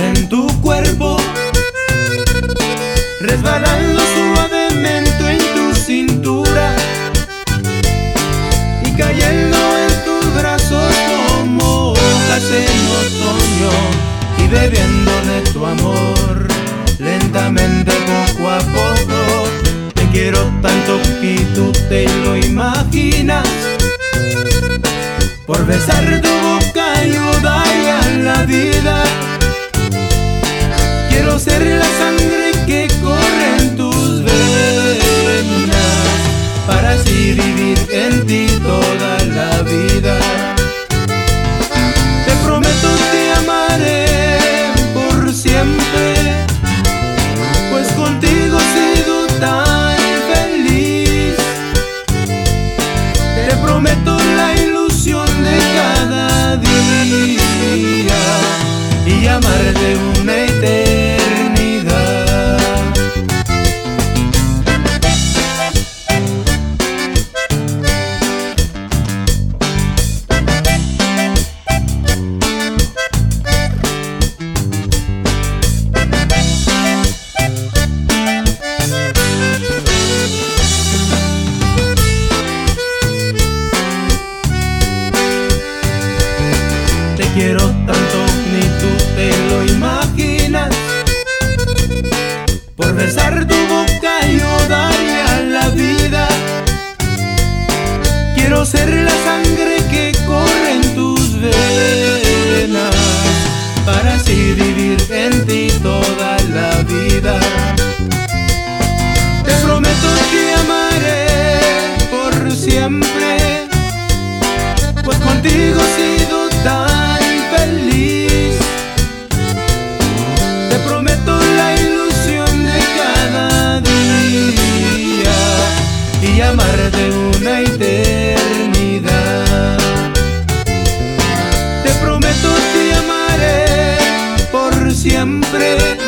en tu cuerpo, resbalando suavemente en tu cintura y cayendo en tus brazos como hojas en otoño, y bebiendo de tu amor lentamente, poco a poco. Te quiero tanto que tú te lo imaginas, por besar tu boca ayudaría a la vida. Quiero ser la sangre que corre en tus venas, para así vivir en ti toda la vida. Te prometo te amaré por siempre, pues contigo he sido tan feliz. Te prometo la ilusión de cada día y amarte una eternidad. Te quiero tanto, ni tú te lo imaginas, por besar tu boca yo daría la vida. Quiero ser la sangre que corre en tus venas, para así vivir en ti toda la vida. Te prometo que amaré por siempre, pues contigo he sido tan feliz. Te prometo la ilusión de cada día y amarte una eternidad. Te prometo te amaré por siempre,